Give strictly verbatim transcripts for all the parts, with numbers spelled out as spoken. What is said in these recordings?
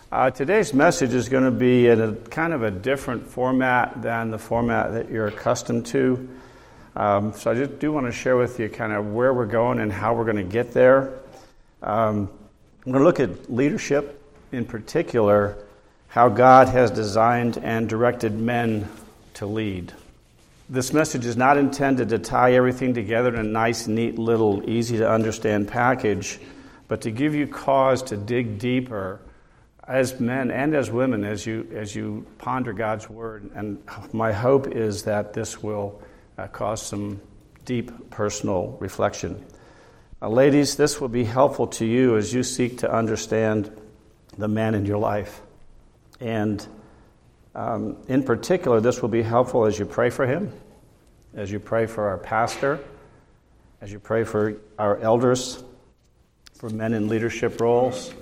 Uh, today's message is going to be in a kind of a different format than the format that you're accustomed to. Um, so I just do want to share with you kind of where we're going and how we're going to get there. Um, I'm going to look at leadership, in particular, how God has designed and directed men to lead. This message is not intended to tie everything together in a nice, neat, little, easy-to-understand package, but to give you cause to dig deeper as men and as women as you as you ponder God's Word. And my hope is that this will uh, cause some deep personal reflection. Uh, ladies, this will be helpful to you as you seek to understand the man in your life. And um, in particular, this will be helpful as you pray for him, as you pray for our pastor, as you pray for our elders, for men in leadership roles,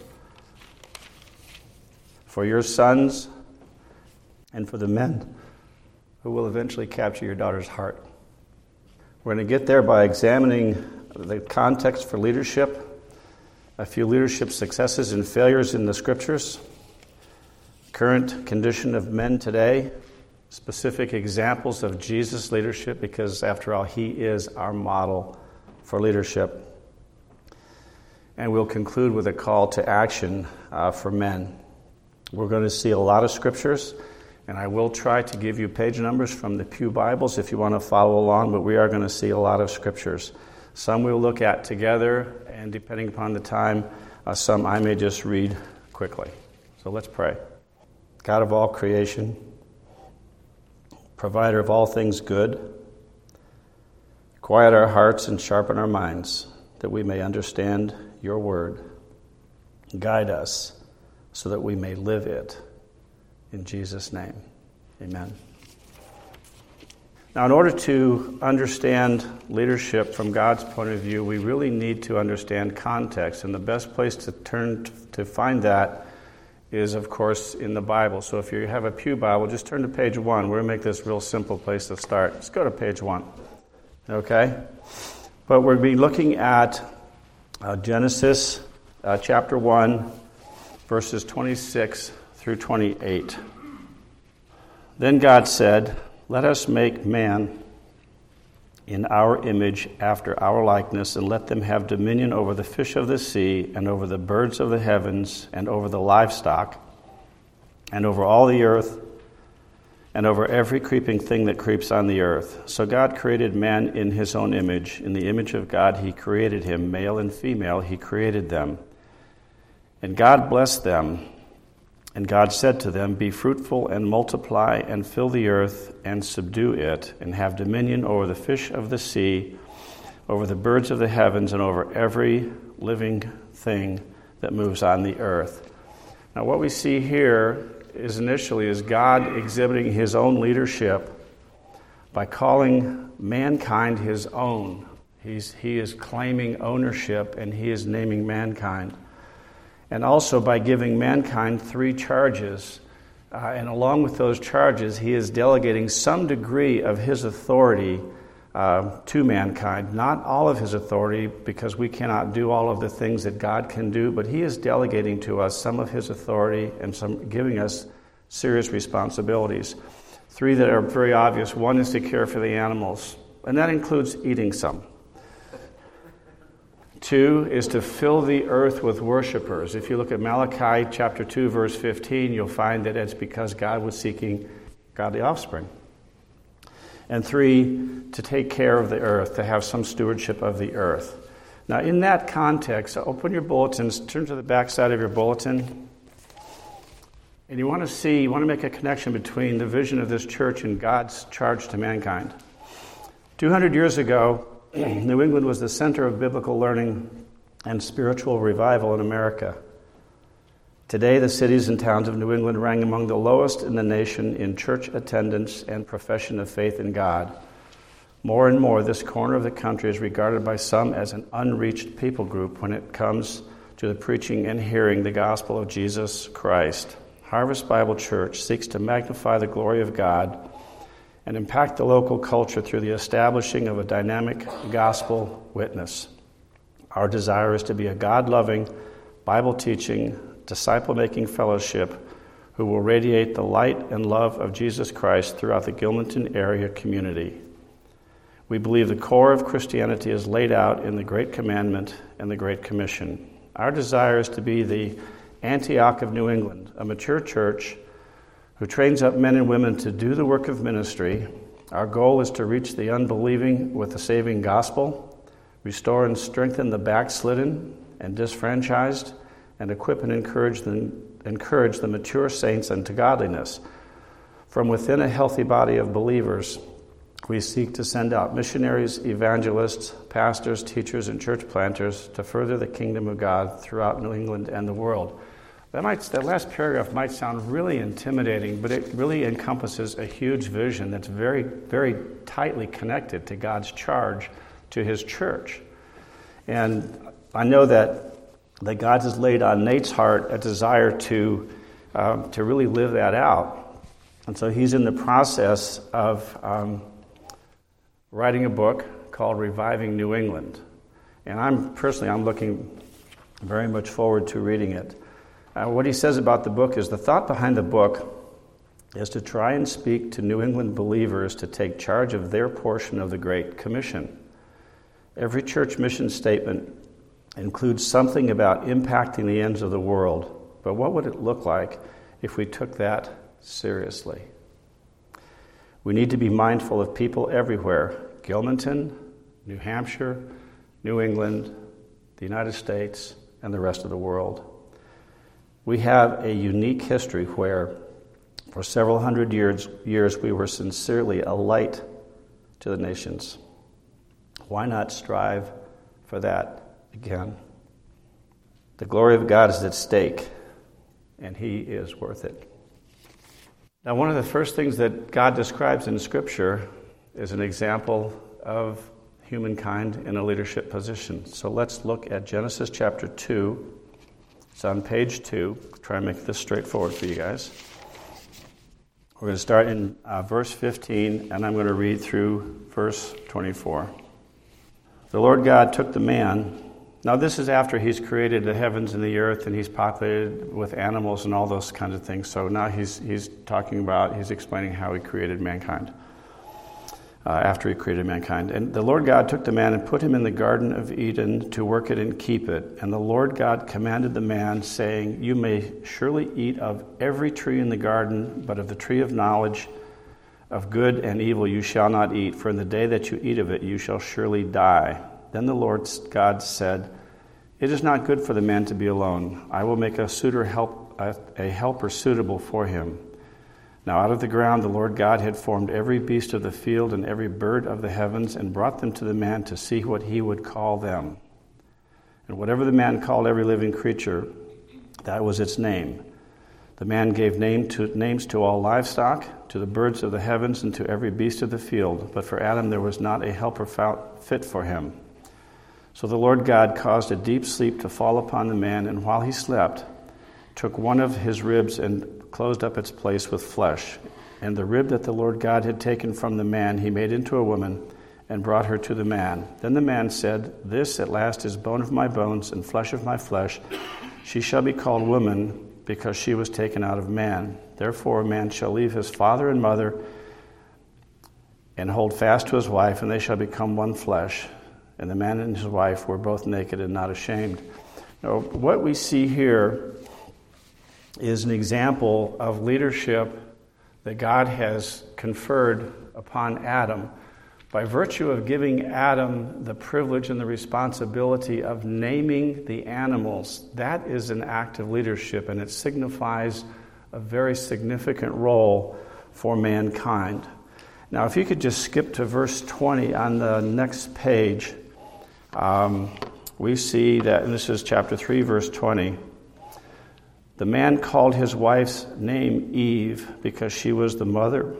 for your sons, and for the men who will eventually capture your daughter's heart. We're going to get there by examining the context for leadership, a few leadership successes and failures in the Scriptures, current condition of men today, specific examples of Jesus' leadership, because after all, he is our model for leadership. And we'll conclude with a call to action uh, for men. We're going to see a lot of scriptures, and I will try to give you page numbers from the Pew Bibles if you want to follow along, but we are going to see a lot of scriptures. Some we'll look at together, and depending upon the time, uh, some I may just read quickly. So let's pray. God of all creation, provider of all things good, quiet our hearts and sharpen our minds that we may understand your word. Guide us so that we may live it. In Jesus' name, amen. Now, in order to understand leadership from God's point of view, we really need to understand context. And the best place to turn to find that is, of course, in the Bible. So if you have a Pew Bible, just turn to page one. We're going to make this a real simple place to start. Let's go to page one. Okay? But we'll be looking at uh, Genesis uh, chapter one, verses twenty-six through twenty-eight. Then God said, "Let us make man in our image after our likeness, and let them have dominion over the fish of the sea, and over the birds of the heavens, and over the livestock, and over all the earth, and over every creeping thing that creeps on the earth." So God created man in his own image. In the image of God he created him, male and female he created them. And God blessed them, and God said to them, "Be fruitful and multiply and fill the earth and subdue it, and have dominion over the fish of the sea, over the birds of the heavens, and over every living thing that moves on the earth." Now what we see here is initially is God exhibiting his own leadership by calling mankind his own. He's, he is claiming ownership, and he is naming mankind. And also by giving mankind three charges. Uh, and along with those charges, he is delegating some degree of his authority uh, to mankind. Not all of his authority, because we cannot do all of the things that God can do, but he is delegating to us some of his authority and some giving us serious responsibilities. Three that are very obvious. One is to care for the animals, and that includes eating some. Two is to fill the earth with worshipers. If you look at Malachi chapter two, verse fifteen, you'll find that it's because God was seeking godly offspring. And three, to take care of the earth, to have some stewardship of the earth. Now, in that context, open your bulletins, turn to the back side of your bulletin, and you want to see, you want to make a connection between the vision of this church and God's charge to mankind. two hundred years ago, New England was the center of biblical learning and spiritual revival in America. Today, the cities and towns of New England rank among the lowest in the nation in church attendance and profession of faith in God. More and more, this corner of the country is regarded by some as an unreached people group when it comes to the preaching and hearing the gospel of Jesus Christ. Harvest Bible Church seeks to magnify the glory of God and impact the local culture through the establishing of a dynamic gospel witness. Our desire is to be a God-loving, Bible-teaching, disciple-making fellowship who will radiate the light and love of Jesus Christ throughout the Gilmanton area community. We believe the core of Christianity is laid out in the Great Commandment and the Great Commission. Our desire is to be the Antioch of New England, a mature church who trains up men and women to do the work of ministry. Our goal is to reach the unbelieving with the saving gospel, restore and strengthen the backslidden and disfranchised, and equip and encourage the, encourage the mature saints unto godliness. From within a healthy body of believers, we seek to send out missionaries, evangelists, pastors, teachers, and church planters to further the kingdom of God throughout New England and the world. That might, that last paragraph might sound really intimidating, but it really encompasses a huge vision that's very, very tightly connected to God's charge to His church. And I know that, that God has laid on Nate's heart a desire to, um, to really live that out. And so he's in the process of um, writing a book called Reviving New England. And I'm personally, I'm looking very much forward to reading it. Uh, what he says about the book is the thought behind the book is to try and speak to New England believers to take charge of their portion of the Great Commission. Every church mission statement includes something about impacting the ends of the world, but what would it look like if we took that seriously? We need to be mindful of people everywhere: Gilmanton, New Hampshire, New England, the United States, and the rest of the world. We have a unique history where, for several hundred years, years we were sincerely a light to the nations. Why not strive for that again? The glory of God is at stake, and He is worth it. Now, one of the first things that God describes in Scripture is an example of humankind in a leadership position. So let's look at Genesis chapter two. It's on page two. Try and make this straightforward for you guys. We're going to start in uh, verse fifteen, and I'm going to read through verse twenty-four. The Lord God took the man. Now this is after He's created the heavens and the earth, and He's populated with animals and all those kinds of things. So now He's He's talking about, He's explaining how He created mankind. Uh, after He created mankind. And the Lord God took the man and put him in the Garden of Eden to work it and keep it. And the Lord God commanded the man, saying, You may surely eat of every tree in the garden, but of the tree of knowledge of good and evil you shall not eat, for in the day that you eat of it you shall surely die. Then the Lord God said, It is not good for the man to be alone. I will make a suitor help a, a helper suitable for him. Now out of the ground the Lord God had formed every beast of the field and every bird of the heavens, and brought them to the man to see what he would call them. And whatever the man called every living creature, that was its name. The man gave name to, names to all livestock, to the birds of the heavens, and to every beast of the field. But for Adam there was not a helper fit for him. So the Lord God caused a deep sleep to fall upon the man, and while he slept, took one of his ribs and closed up its place with flesh. And the rib that the Lord God had taken from the man he made into a woman, and brought her to the man. Then the man said, This at last is bone of my bones and flesh of my flesh. She shall be called woman, because she was taken out of man. Therefore a man shall leave his father and mother, and hold fast to his wife, and they shall become one flesh. And the man and his wife were both naked and not ashamed. Now, what we see here is an example of leadership that God has conferred upon Adam by virtue of giving Adam the privilege and the responsibility of naming the animals. That is an act of leadership, and it signifies a very significant role for mankind. Now, if you could just skip to verse twenty on the next page, um, we see that, and this is chapter three, verse twenty, the man called his wife's name Eve because she was the mother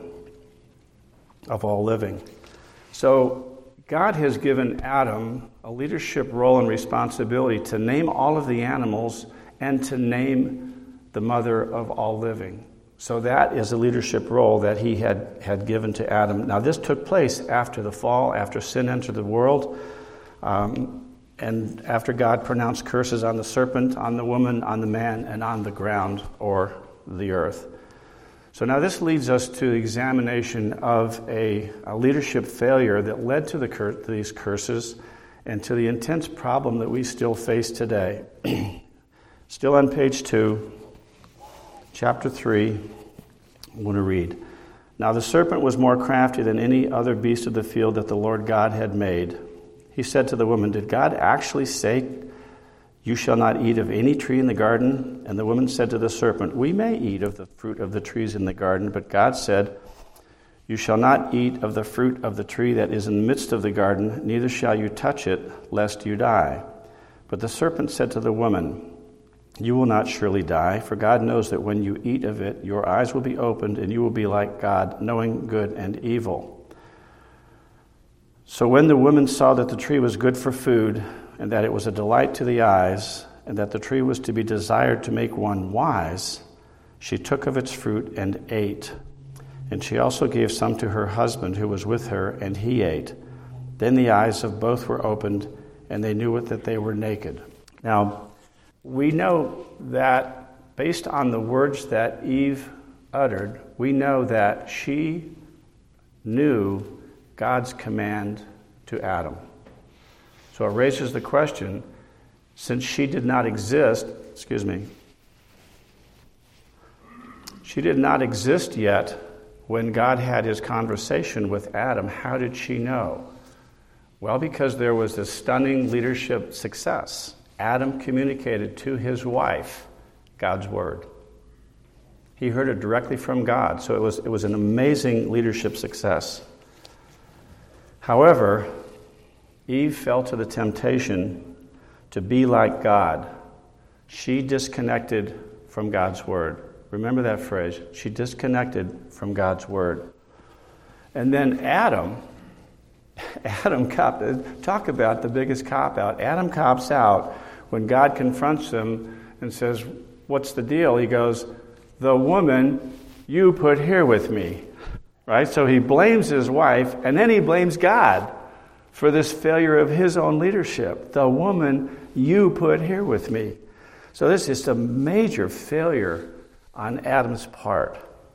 of all living. So God has given Adam a leadership role and responsibility to name all of the animals and to name the mother of all living. So that is a leadership role that he had, had given to Adam. Now this took place after the fall, after sin entered the world. Um, and after God pronounced curses on the serpent, on the woman, on the man, and on the ground or the earth. So now this leads us to the examination of a, a leadership failure that led to, the cur- to these curses and to the intense problem that we still face today. Still on page two, chapter three, I want to read. Now the serpent was more crafty than any other beast of the field that the Lord God had made. He said to the woman, "Did God actually say, 'You shall not eat of any tree in the garden'?" And the woman said to the serpent, "We may eat of the fruit of the trees in the garden, but God said, 'You shall not eat of the fruit of the tree that is in the midst of the garden, neither shall you touch it, lest you die.' But the serpent said to the woman, 'You will not surely die, for God knows that when you eat of it, your eyes will be opened, and you will be like God, knowing good and evil.' So when the woman saw that the tree was good for food, and that it was a delight to the eyes, and that the tree was to be desired to make one wise, she took of its fruit and ate. And she also gave some to her husband who was with her, and he ate. Then the eyes of both were opened, and they knew that they were naked." Now, we know that based on the words that Eve uttered, we know that she knew God's command to Adam. So it raises the question, since she did not exist, excuse me, she did not exist yet when God had his conversation with Adam, how did she know? Well, because there was this stunning leadership success. Adam communicated to his wife God's word. He heard it directly from God, so it was, it was an amazing leadership success. However, Eve fell to the temptation to be like God. She disconnected from God's word. Remember that phrase. She disconnected from God's word. And then Adam, Adam cop, talk about the biggest cop-out. Adam cops out when God confronts him and says, "What's the deal?" He goes, "The woman you put here with me." Right? So he blames his wife, and then he blames God for this failure of his own leadership. "The woman you put here with me." So this is a major failure on Adam's part.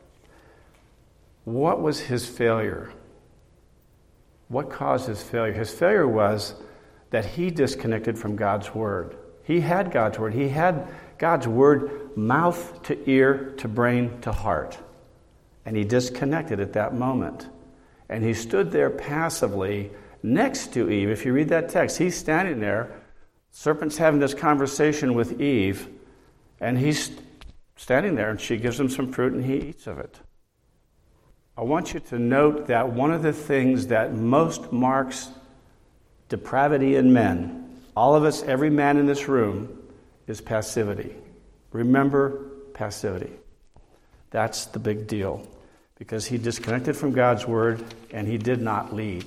What was his failure? What caused his failure? His failure was that he disconnected from God's word. He had God's word. He had God's word mouth to ear to brain to heart. And he disconnected at that moment. And he stood there passively next to Eve. If you read that text, he's standing there. Serpent's having this conversation with Eve. And he's standing there, and she gives him some fruit, and he eats of it. I want you to note that one of the things that most marks depravity in men, all of us, every man in this room, is passivity. Remember passivity. That's the big deal. Because he disconnected from God's word and he did not lead.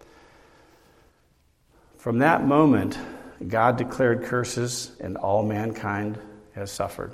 From that moment, God declared curses and all mankind has suffered.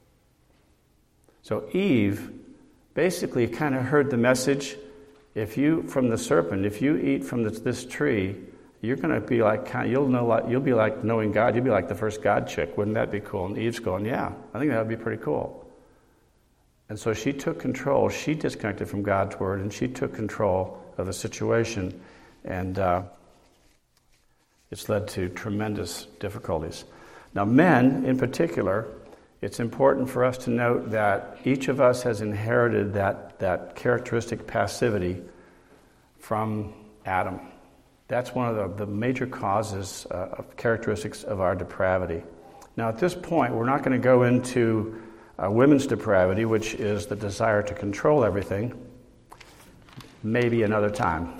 So Eve basically kind of heard the message, if you, from the serpent, if you eat from this, this tree, you're going to be like, you'll know, you'll be like knowing God. You'll be like the first God chick. Wouldn't that be cool? And Eve's going, yeah, I think that would be pretty cool. And so she took control. She disconnected from God's word, and she took control of the situation. And uh, it's led to tremendous difficulties. Now, men in particular, it's important for us to note that each of us has inherited that, that characteristic passivity from Adam. That's one of the, the major causes uh, of characteristics of our depravity. Now, at this point, we're not going to go into uh, women's depravity, which is the desire to control everything. Maybe another time.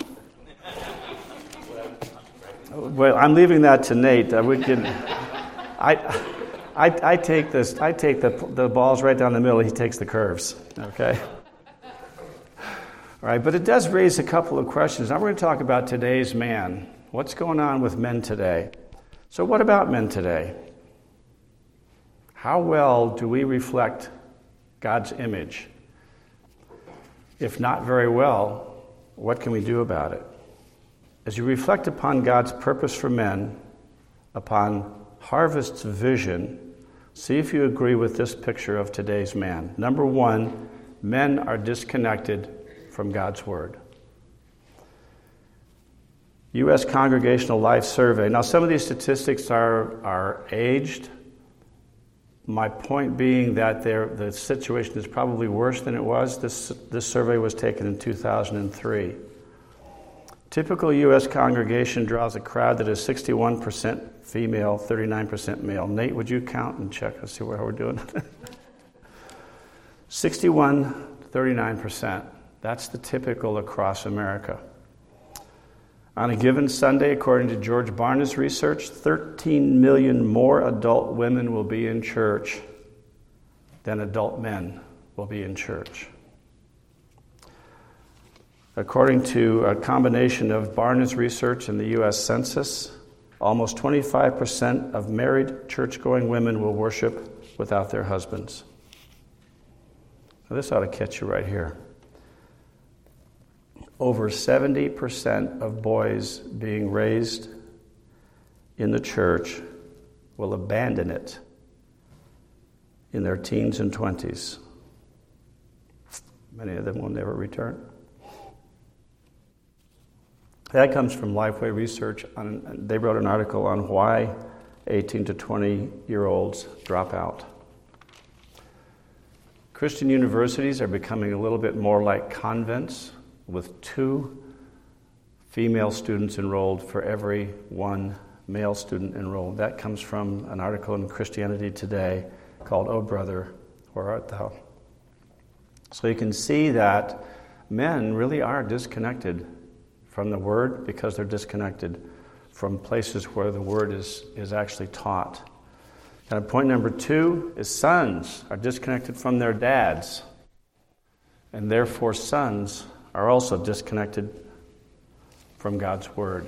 Well, I'm leaving that to Nate. Uh, we can, I, I, I take this. I take the the balls right down the middle. He takes the curves. Okay. All right, but it does raise a couple of questions. Now we're going to talk about today's man. What's going on with men today? So what about men today? How well do we reflect God's image? If not very well, what can we do about it? As you reflect upon God's purpose for men, upon Harvest's vision, see if you agree with this picture of today's man. Number one, men are disconnected from God's Word. U S Congregational Life Survey. Now, some of these statistics are, are aged. My point being that the situation is probably worse than it was. This, this survey was taken in two thousand three. Typical U S congregation draws a crowd that is sixty-one percent female, thirty-nine percent male. Nate, would you count and check and see what we're doing? sixty-one, thirty-nine percent. That's the typical across America. On a given Sunday, according to George Barna's research, thirteen million more adult women will be in church than adult men will be in church. According to a combination of Barna's research and the U S Census, almost twenty-five percent of married church-going women will worship without their husbands. Now, this ought to catch you right here. Over seventy percent of boys being raised in the church will abandon it in their teens and twenties. Many of them will never return. That comes from Lifeway Research. On, they wrote an article on why eighteen to twenty-year-olds drop out. Christian universities are becoming a little bit more like convents, with two female students enrolled for every one male student enrolled. That comes from an article in Christianity Today called "Oh Brother, Where Art Thou?" So you can see that men really are disconnected from the Word because they're disconnected from places where the Word is, is actually taught. Kind of point number two is sons are disconnected from their dads, and therefore sons are also disconnected from God's Word.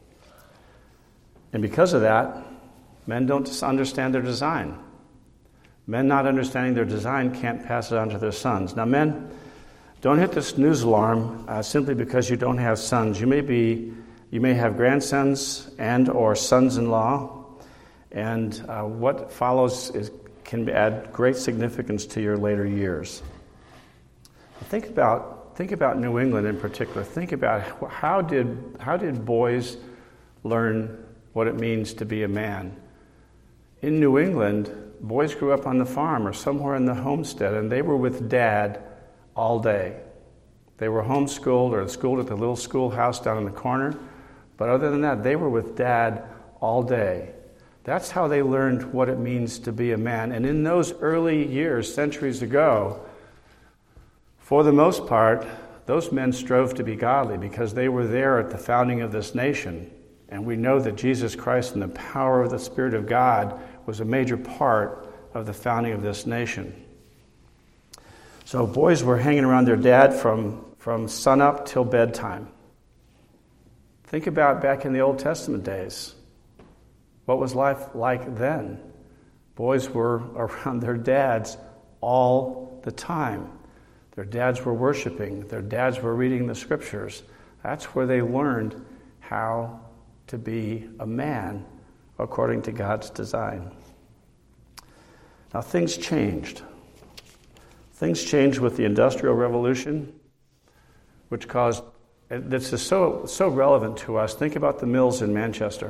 And because of that, men don't understand their design. Men not understanding their design can't pass it on to their sons. Now, men, don't hit the snooze alarm uh, simply because you don't have sons. You may be, you may have grandsons and or sons-in-law, and uh, what follows is, can add great significance to your later years. Think about think about New England in particular. Think about how did how did boys learn what it means to be a man? In New England, boys grew up on the farm or somewhere in the homestead, and they were with Dad all day. They were homeschooled or schooled at the little schoolhouse down in the corner, but other than that, they were with Dad all day. That's how they learned what it means to be a man. And in those early years, centuries ago, for the most part, those men strove to be godly because they were there at the founding of this nation. And we know that Jesus Christ and the power of the Spirit of God was a major part of the founding of this nation. So boys were hanging around their dad from, from sunup till bedtime. Think about back in the Old Testament days. What was life like then? Boys were around their dads all the time. Their dads were worshiping. Their dads were reading the scriptures. That's where they learned how to be a man according to God's design. Now, things changed. Things changed with the Industrial Revolution, which caused, this is so, so relevant to us. Think about the mills in Manchester.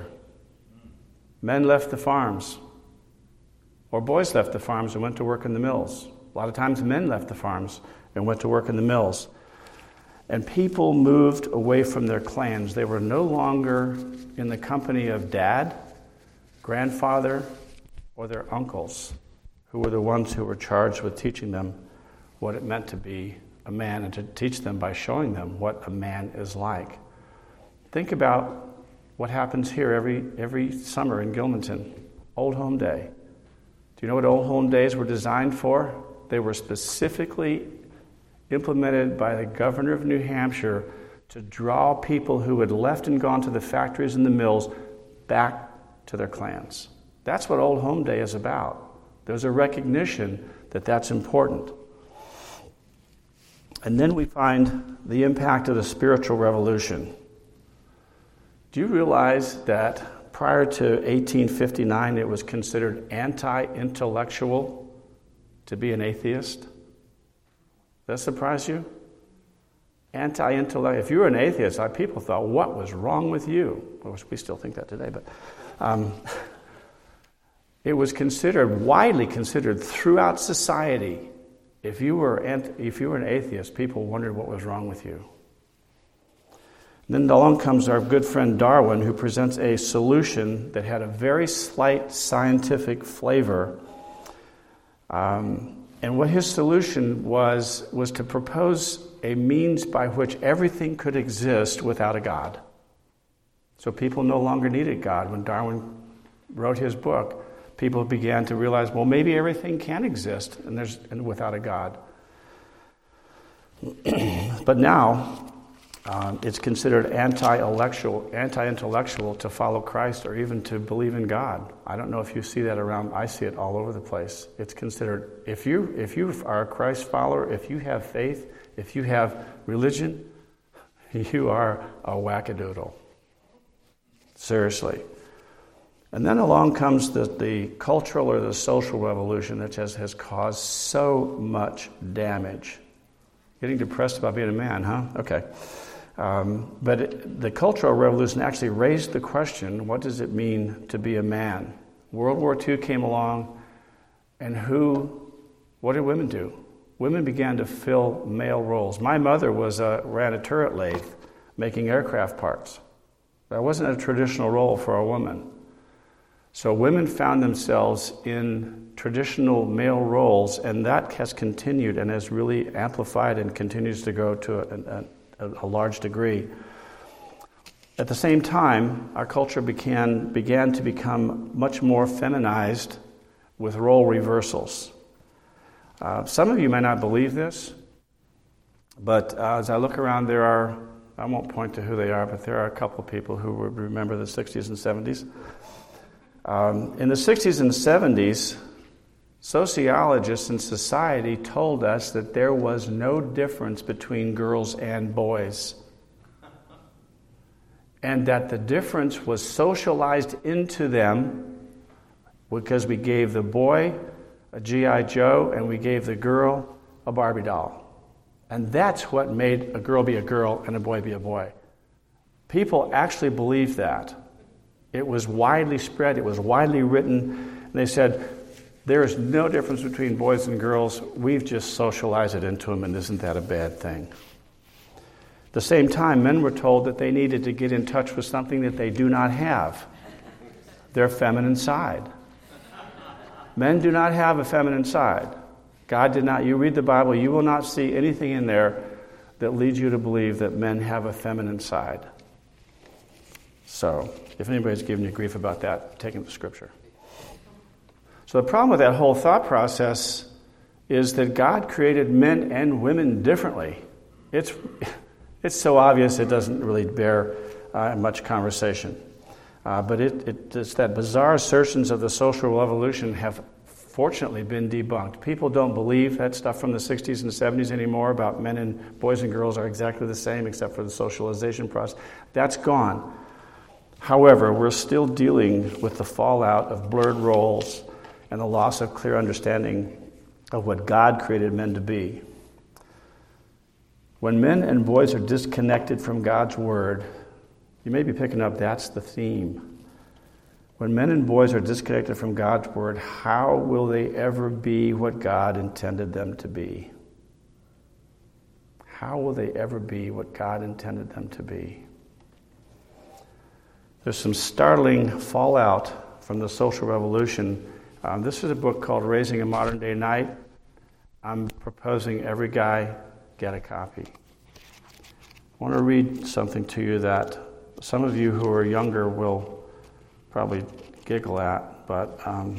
Men left the farms, or boys left the farms and went to work in the mills. A lot of times men left the farms and went to work in the mills. And people moved away from their clans. They were no longer in the company of dad, grandfather, or their uncles, who were the ones who were charged with teaching them what it meant to be a man and to teach them by showing them what a man is like. Think about what happens here every every summer in Gilmanton, Old Home Day. Do you know what Old Home Days were designed for? They were specifically implemented by the governor of New Hampshire to draw people who had left and gone to the factories and the mills back to their clans. That's what Old Home Day is about. There's a recognition that that's important. And then we find the impact of the spiritual revolution. Do you realize that prior to eighteen fifty-nine, it was considered anti-intellectual to be an atheist. Does that surprise you? Anti-intellect. If you were an atheist, people thought, what was wrong with you? Well, we still think that today, but um, it was considered, widely considered throughout society. If you were if you were an atheist, people wondered what was wrong with you. Then along comes our good friend Darwin, who presents a solution that had a very slight scientific flavor. Um, and what his solution was, was to propose a means by which everything could exist without a God. So people no longer needed God. When Darwin wrote his book, people began to realize, well, maybe everything can exist and there's and without a God. But now, Um, it's considered anti-intellectual, anti-intellectual to follow Christ or even to believe in God. I don't know if you see that around. I see it all over the place. It's considered, if you if you are a Christ follower, if you have faith, if you have religion, you are a wackadoodle. Seriously. And then along comes the, the cultural or the social revolution that has, has caused so much damage. Getting depressed about being a man, huh? Okay. Um, but it, the Cultural Revolution actually raised the question, what does it mean to be a man? World War Two came along, and who, what did women do? Women began to fill male roles. My mother was a, ran a turret lathe, making aircraft parts. That wasn't a traditional role for a woman. So women found themselves in traditional male roles, and that has continued and has really amplified and continues to go to a, a a large degree. At the same time, our culture began, began to become much more feminized with role reversals. Uh, some of you may not believe this, but uh, as I look around, there are, I won't point to who they are, but there are a couple of people who would remember the sixties and seventies. Um, in the sixties and seventies, sociologists and society told us that there was no difference between girls and boys, and that the difference was socialized into them because we gave the boy a G I Joe and we gave the girl a Barbie doll. And that's what made a girl be a girl and a boy be a boy. People actually believed that. It was widely spread, it was widely written, and they said, there is no difference between boys and girls. We've just socialized it into them, and isn't that a bad thing? At the same time, men were told that they needed to get in touch with something that they do not have, their feminine side. Men do not have a feminine side. God did not. You read the Bible, you will not see anything in there that leads you to believe that men have a feminine side. So, if anybody's giving you grief about that, take them to Scripture. So the problem with that whole thought process is that God created men and women differently. It's it's so obvious it doesn't really bear uh, much conversation. Uh, but it, it, it's that bizarre assertions of the social revolution have fortunately been debunked. People don't believe that stuff from the sixties and seventies anymore about men and boys and girls are exactly the same except for the socialization process. That's gone. However, we're still dealing with the fallout of blurred roles and the loss of clear understanding of what God created men to be. When men and boys are disconnected from God's Word, you may be picking up that's the theme. When men and boys are disconnected from God's Word, how will they ever be what God intended them to be? How will they ever be what God intended them to be? There's some startling fallout from the social revolution. Um, this is a book called Raising a Modern Day Knight. I'm proposing every guy get a copy. I want to read something to you that some of you who are younger will probably giggle at, but um,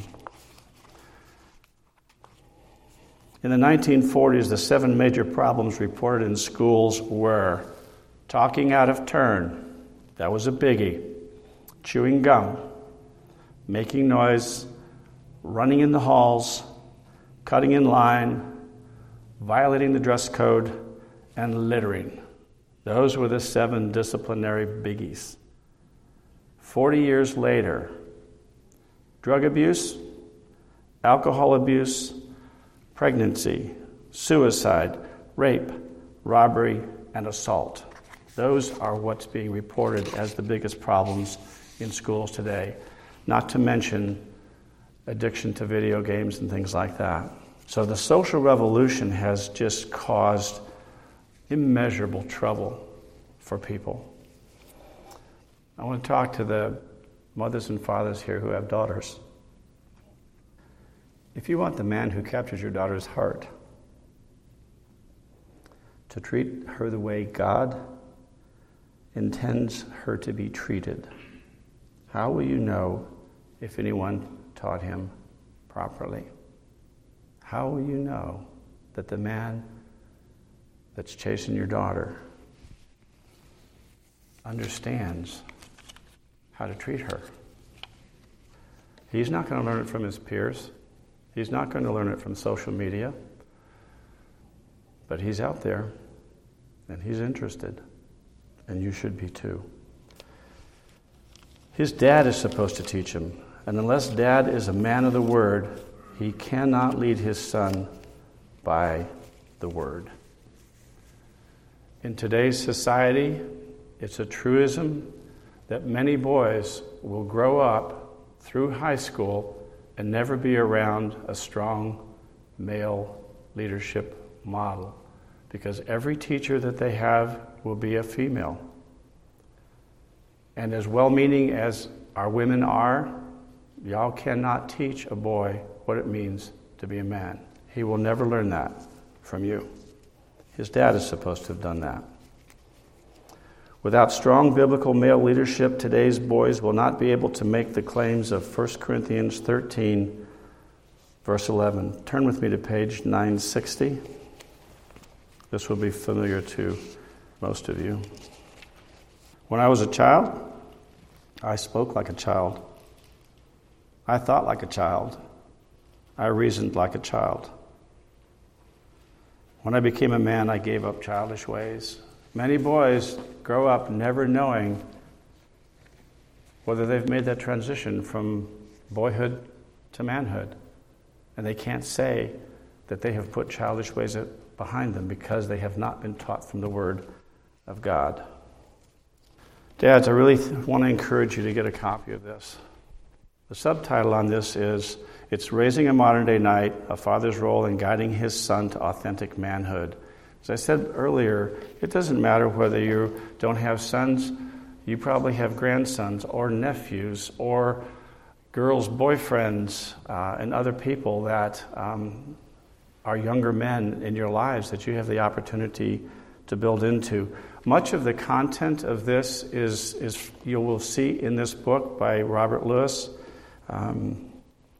in the nineteen forties, the seven major problems reported in schools were talking out of turn, that was a biggie, chewing gum, making noise, running in the halls, cutting in line, violating the dress code, and littering. Those were the seven disciplinary biggies. forty years later, drug abuse, alcohol abuse, pregnancy, suicide, rape, robbery, and assault. Those are what's being reported as the biggest problems in schools today, not to mention addiction to video games and things like that. So the social revolution has just caused immeasurable trouble for people. I want to talk to the mothers and fathers here who have daughters. If you want the man who captures your daughter's heart to treat her the way God intends her to be treated, how will you know if anyone taught him properly? How will you know that the man that's chasing your daughter understands how to treat her? He's not going to learn it from his peers. He's not going to learn it from social media. But he's out there, and he's interested, and you should be too. His dad is supposed to teach him, and unless dad is a man of the word, he cannot lead his son by the word. In today's society, it's a truism that many boys will grow up through high school and never be around a strong male leadership model, because every teacher that they have will be a female. And as well-meaning as our women are, y'all cannot teach a boy what it means to be a man. He will never learn that from you. His dad is supposed to have done that. Without strong biblical male leadership, today's boys will not be able to make the claims of First Corinthians thirteen, verse eleven. Turn with me to page nine sixty. This will be familiar to most of you. When I was a child, I spoke like a child. I thought like a child. I reasoned like a child. When I became a man, I gave up childish ways. Many boys grow up never knowing whether they've made that transition from boyhood to manhood. And they can't say that they have put childish ways behind them because they have not been taught from the Word of God. Dads, I really th- want to encourage you to get a copy of this. The subtitle on this is, It's Raising a Modern Day Knight, a Father's Role in Guiding His Son to Authentic Manhood. As I said earlier, it doesn't matter whether you don't have sons, you probably have grandsons or nephews or girls' boyfriends uh, and other people that um, are younger men in your lives that you have the opportunity to build into. Much of the content of this is, is you will see in this book by Robert Lewis. Um,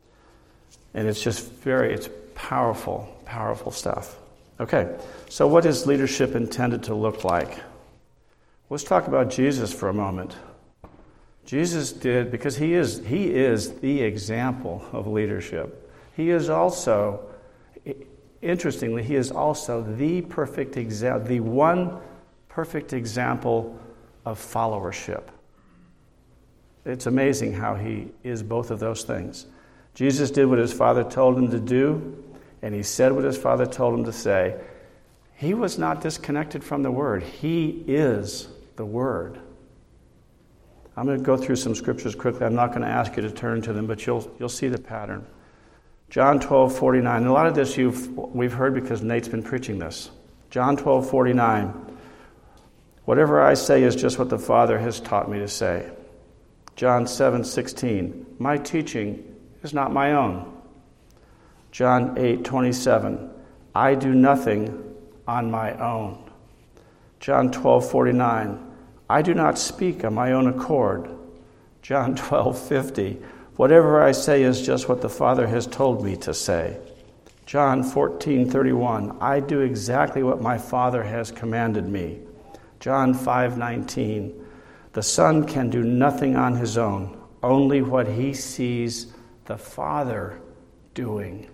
and it's just very, it's powerful, powerful stuff. Okay, so what is leadership intended to look like? Let's talk about Jesus for a moment. Jesus did, because he is, he is the example of leadership. He is also, interestingly, he is also the perfect example, the one perfect example of followership. It's amazing how he is both of those things. Jesus did what his Father told him to do, and he said what his Father told him to say. He was not disconnected from the Word. He is the Word. I'm going to go through some scriptures quickly. I'm not going to ask you to turn to them, but you'll you'll see the pattern. John twelve forty-nine. And a lot of this you've we've heard because Nate's been preaching this. John twelve forty-nine. Whatever I say is just what the Father has taught me to say. John seven sixteen. My teaching is not my own. John eight twenty-seven. I do nothing on my own. John twelve forty-nine. I do not speak on my own accord. John twelve fifty. Whatever I say is just what the Father has told me to say. John fourteen thirty-one. I do exactly what my Father has commanded me. John five nineteen. The Son can do nothing on his own, only what he sees the Father doing.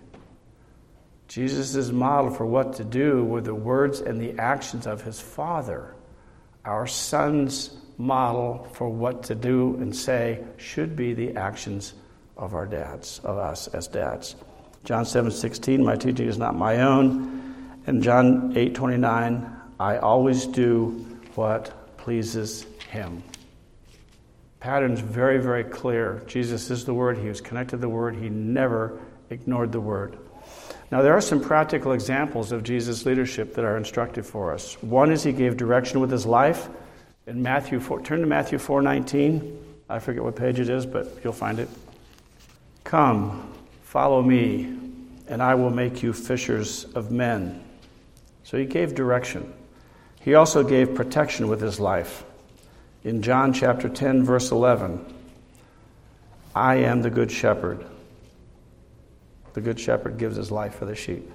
Jesus is model for what to do with the words and the actions of his Father. Our sons model for what to do and say should be the actions of our dads, of us as dads. John seven sixteen, my teaching is not my own. And John eight twenty-nine, I always do what pleases him. Pattern's very, very clear. Jesus is the Word. He was connected to the Word. He never ignored the Word. Now, there are some practical examples of Jesus' leadership that are instructive for us. One is he gave direction with his life. In Matthew four, turn to Matthew four nineteen. I forget what page it is, but you'll find it. Come, follow me, and I will make you fishers of men. So he gave direction. He also gave protection with his life. In John chapter ten, verse eleven, I am the good shepherd. The good shepherd gives his life for the sheep.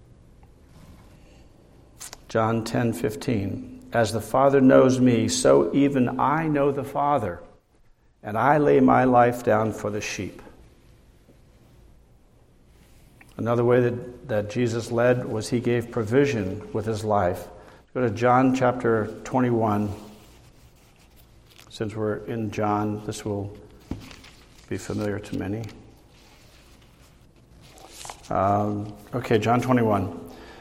John ten fifteen, as the Father knows me, so even I know the Father, and I lay my life down for the sheep. Another way that, that Jesus led was he gave provision with his life. Go to John chapter twenty-one. Since we're in John, this will be familiar to many. Um, okay, John twenty-one.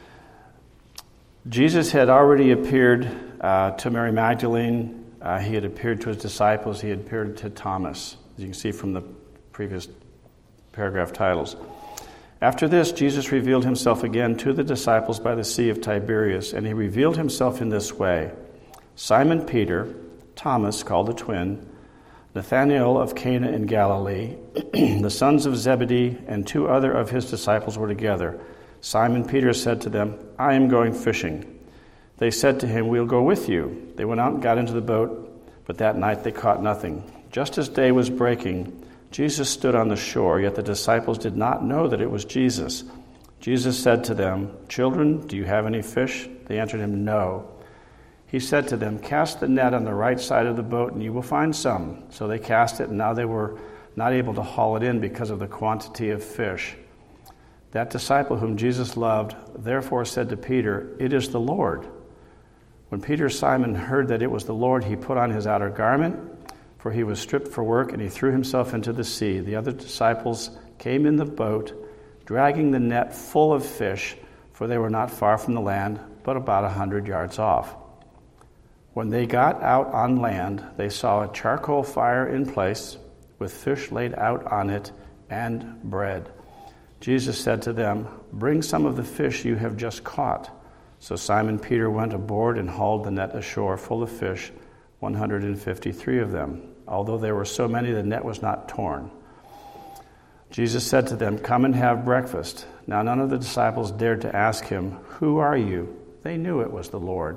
Jesus had already appeared uh, to Mary Magdalene. Uh, he had appeared to his disciples. He had appeared to Thomas, as you can see from the previous paragraph titles. After this, Jesus revealed himself again to the disciples by the Sea of Tiberias, and he revealed himself in this way. Simon Peter, Thomas, called the twin, Nathanael of Cana in Galilee, the sons of Zebedee, and two other of his disciples were together. Simon Peter said to them, I am going fishing. They said to him, we'll go with you. They went out and got into the boat, but that night they caught nothing. Just as day was breaking, Jesus stood on the shore, yet the disciples did not know that it was Jesus. Jesus said to them, children, do you have any fish? They answered him, no. He said to them, cast the net on the right side of the boat, and you will find some. So they cast it, and now they were not able to haul it in because of the quantity of fish. That disciple whom Jesus loved therefore said to Peter, it is the Lord. When Peter Simon heard that it was the Lord, he put on his outer garment, for he was stripped for work, and he threw himself into the sea. The other disciples came in the boat, dragging the net full of fish, for they were not far from the land, but about a hundred yards off. When they got out on land, they saw a charcoal fire in place, with fish laid out on it, and bread. Jesus said to them, bring some of the fish you have just caught. So Simon Peter went aboard and hauled the net ashore full of fish, one hundred fifty-three of them. Although there were so many, the net was not torn. Jesus said to them, come and have breakfast. Now none of the disciples dared to ask him, who are you? They knew it was the Lord.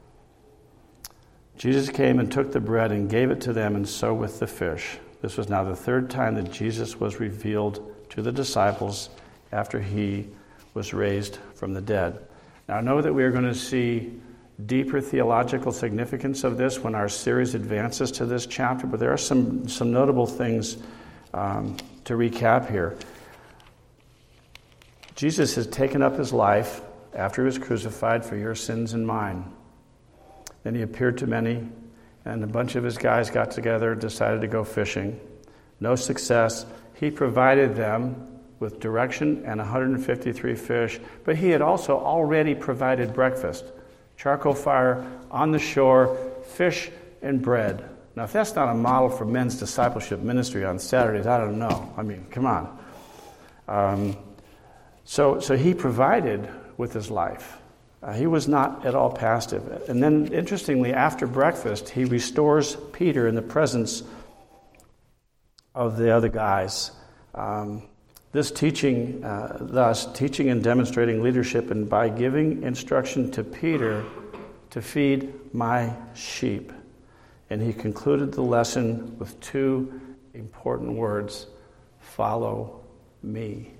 Jesus came and took the bread and gave it to them, and so with the fish. This was now the third time that Jesus was revealed to the disciples after he was raised from the dead. Now I know that we are going to see deeper theological significance of this when our series advances to this chapter, but there are some, some notable things um, to recap here. Jesus has taken up his life after he was crucified for your sins and mine. Then he appeared to many, and a bunch of his guys got together, decided to go fishing. No success. He provided them with direction and one hundred fifty-three fish, but he had also already provided breakfast. Charcoal fire on the shore, fish and bread. Now, if that's not a model for men's discipleship ministry on Saturdays, I don't know. I mean, come on. Um, so, so he provided with his life. Uh, he was not at all passive. And then, interestingly, after breakfast, he restores Peter in the presence of the other guys. Um, this teaching, uh, thus, teaching and demonstrating leadership, and by giving instruction to Peter to feed my sheep. And he concluded the lesson with two important words, follow me.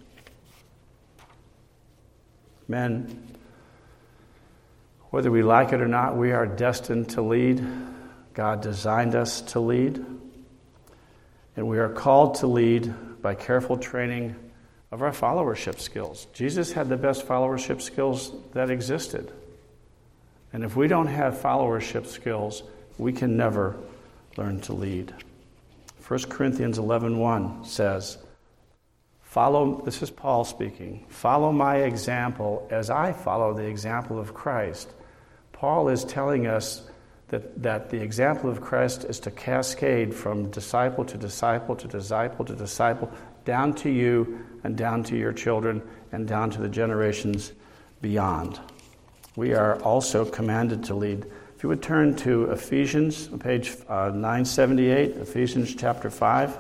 Men, whether we like it or not, we are destined to lead. God designed us to lead. And we are called to lead by careful training of our followership skills. Jesus had the best followership skills that existed. And if we don't have followership skills, we can never learn to lead. First Corinthians eleven one says, Follow, this is Paul speaking, follow my example as I follow the example of Christ. Paul is telling us that, that the example of Christ is to cascade from disciple to disciple to disciple to disciple, down to you and down to your children and down to the generations beyond. We are also commanded to lead. If you would turn to Ephesians, page uh, nine seventy-eight, Ephesians chapter five.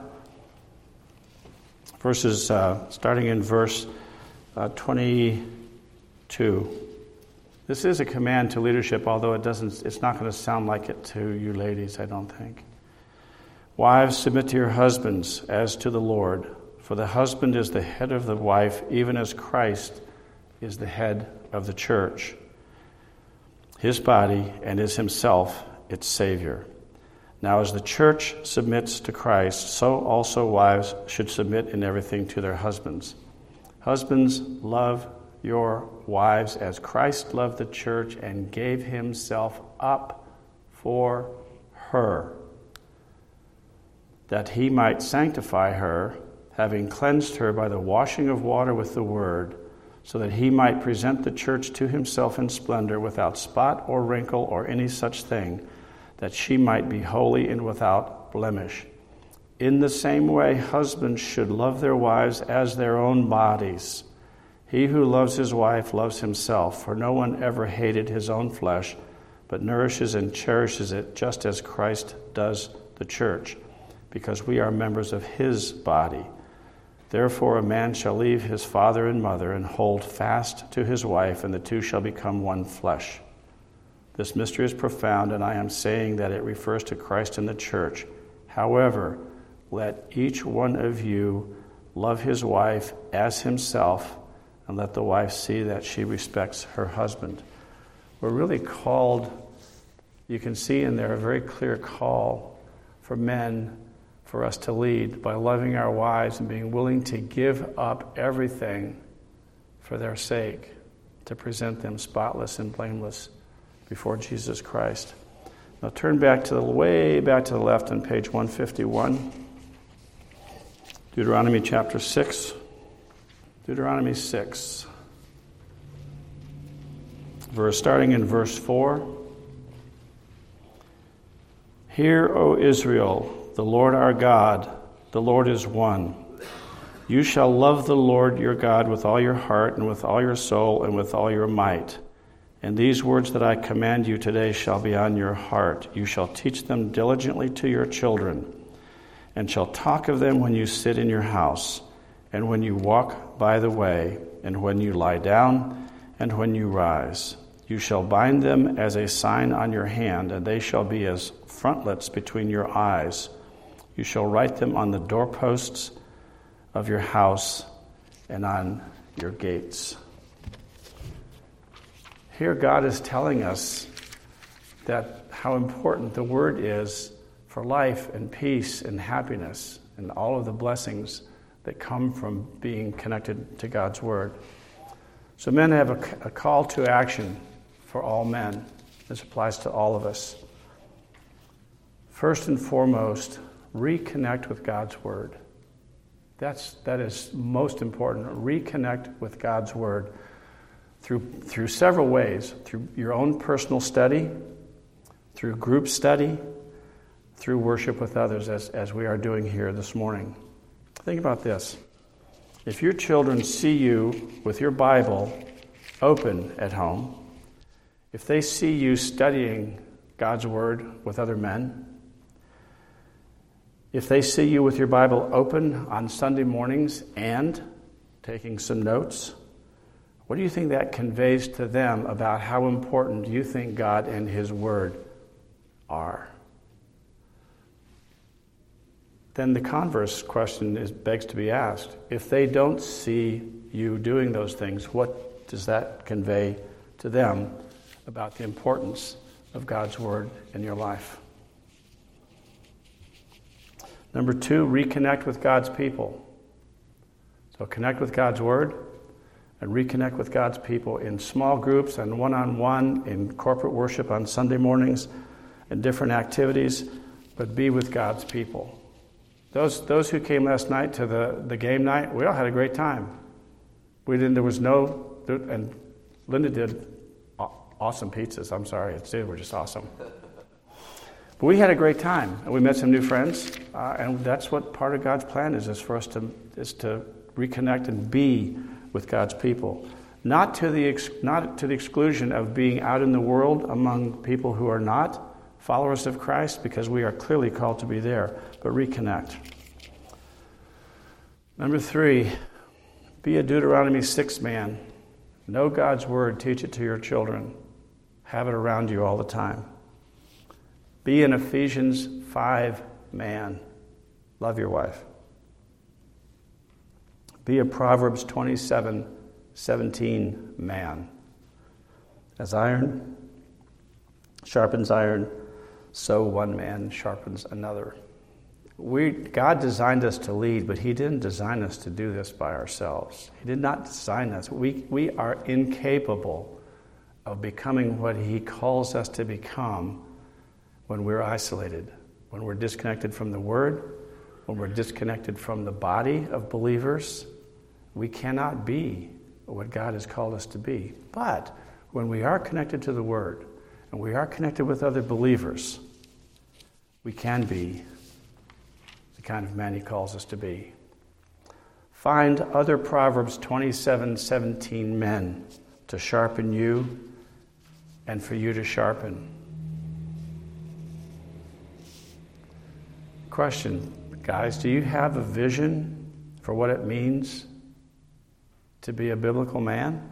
Verses, uh, starting in verse uh, twenty-two. This is a command to leadership, although it doesn't. It's not going to sound like it to you ladies, I don't think. Wives, submit to your husbands as to the Lord, for the husband is the head of the wife, even as Christ is the head of the church, his body, and is himself its Savior. Now, as the church submits to Christ, so also wives should submit in everything to their husbands. Husbands, love your wives as Christ loved the church and gave himself up for her, that he might sanctify her, having cleansed her by the washing of water with the word, so that he might present the church to himself in splendor, without spot or wrinkle or any such thing, that she might be holy and without blemish. In the same way, husbands should love their wives as their own bodies. He who loves his wife loves himself, for no one ever hated his own flesh, but nourishes and cherishes it, just as Christ does the church, because we are members of his body. Therefore a man shall leave his father and mother and hold fast to his wife, and the two shall become one flesh. This mystery is profound, and I am saying that it refers to Christ and the church. However, let each one of you love his wife as himself, and let the wife see that she respects her husband. We're really called, you can see in there a very clear call for men, for us to lead by loving our wives and being willing to give up everything for their sake, to present them spotless and blameless before Jesus Christ. Now turn back to the way back to the left on page one fifty-one. Deuteronomy chapter six. Deuteronomy six. Verse starting in verse four. Hear, O Israel, the Lord our God, the Lord is one. You shall love the Lord your God with all your heart and with all your soul and with all your might. And these words that I command you today shall be on your heart. You shall teach them diligently to your children, and shall talk of them when you sit in your house, and when you walk by the way, and when you lie down, and when you rise. You shall bind them as a sign on your hand, and they shall be as frontlets between your eyes. You shall write them on the doorposts of your house and on your gates. Here God is telling us that how important the word is for life and peace and happiness and all of the blessings that come from being connected to God's word. So men have a, a call to action for all men. This applies to all of us. First and foremost, reconnect with God's word. That's, that is most important. Reconnect with God's word. Through, through several ways, through your own personal study, through group study, through worship with others, as, as we are doing here this morning. Think about this. If your children see you with your Bible open at home, if they see you studying God's Word with other men, if they see you with your Bible open on Sunday mornings and taking some notes, what do you think that conveys to them about how important you think God and His Word are? Then the converse question is, begs to be asked. If they don't see you doing those things, what does that convey to them about the importance of God's Word in your life? Number two, reconnect with God's people. So connect with God's Word and reconnect with God's people in small groups and one-on-one, in corporate worship on Sunday mornings, and different activities, but be with God's people. Those those who came last night to the, the game night, we all had a great time. We didn't. There was no, and Linda did awesome pizzas. I'm sorry, it's they were just awesome. But we had a great time, and we met some new friends, uh, and that's what part of God's plan is: is for us to is to reconnect and be with God's people, not to the ex, not to the exclusion of being out in the world among people who are not followers of Christ, because we are clearly called to be there, but reconnect. Number three, be a Deuteronomy six man. Know God's word, teach it to your children. Have it around you all the time. Be an Ephesians five man. Love your wife. Be a Proverbs twenty-seven seventeen man. As iron sharpens iron, so one man sharpens another. We, God designed us to lead, but He didn't design us to do this by ourselves. He did not design us. We, we are incapable of becoming what He calls us to become when we're isolated, when we're disconnected from the Word, when we're disconnected from the body of believers. We cannot be what God has called us to be. But when we are connected to the Word, and we are connected with other believers, we can be the kind of man He calls us to be. Find other Proverbs twenty-seven seventeen men to sharpen you and for you to sharpen. Question, guys, do you have a vision for what it means to be a biblical man?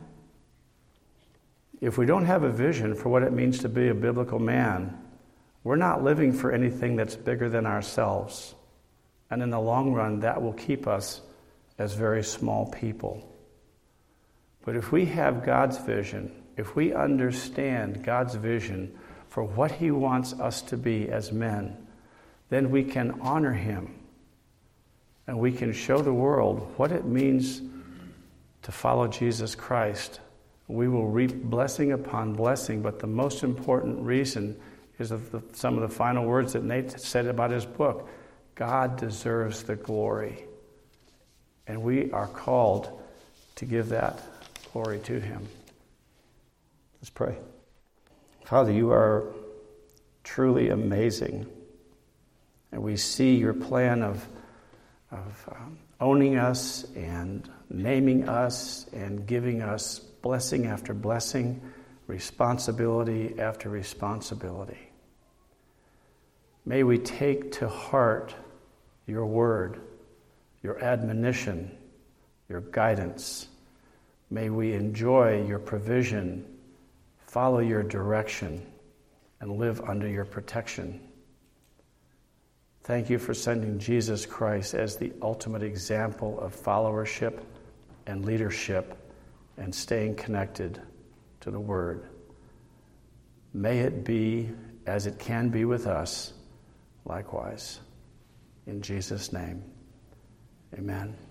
If we don't have a vision for what it means to be a biblical man, we're not living for anything that's bigger than ourselves. And in the long run, that will keep us as very small people. But if we have God's vision, if we understand God's vision for what He wants us to be as men, then we can honor Him. And we can show the world what it means to follow Jesus Christ. We will reap blessing upon blessing, but the most important reason is of the, some of the final words that Nate said about his book. God deserves the glory, and we are called to give that glory to Him. Let's pray. Father, You are truly amazing, and we see Your plan of, of um, owning us and naming us and giving us blessing after blessing, responsibility after responsibility. May we take to heart Your word, Your admonition, Your guidance. May we enjoy Your provision, follow Your direction, and live under Your protection. Thank You for sending Jesus Christ as the ultimate example of followership and leadership and staying connected to the Word. May it be as it can be with us, likewise. In Jesus' name, amen.